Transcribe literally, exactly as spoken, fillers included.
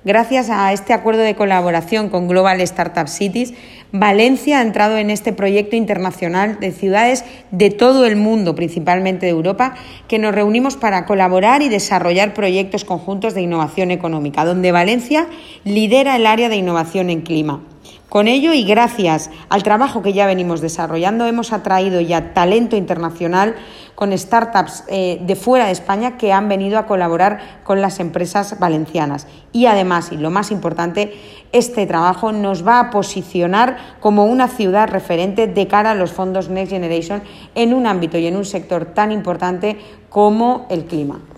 gracias a este acuerdo de colaboración con Global Startup Cities, Valencia ha entrado en este proyecto internacional de ciudades de todo el mundo, principalmente de Europa, que nos reunimos para colaborar y desarrollar proyectos conjuntos de innovación económica, donde Valencia lidera el área de innovación en clima. Con ello y gracias al trabajo que ya venimos desarrollando, hemos atraído ya talento internacional con startups eh, de fuera de España que han venido a colaborar con las empresas valencianas. Y además, y lo más importante, este trabajo nos va a posicionar como una ciudad referente de cara a los fondos Next Generation en un ámbito y en un sector tan importante como el clima.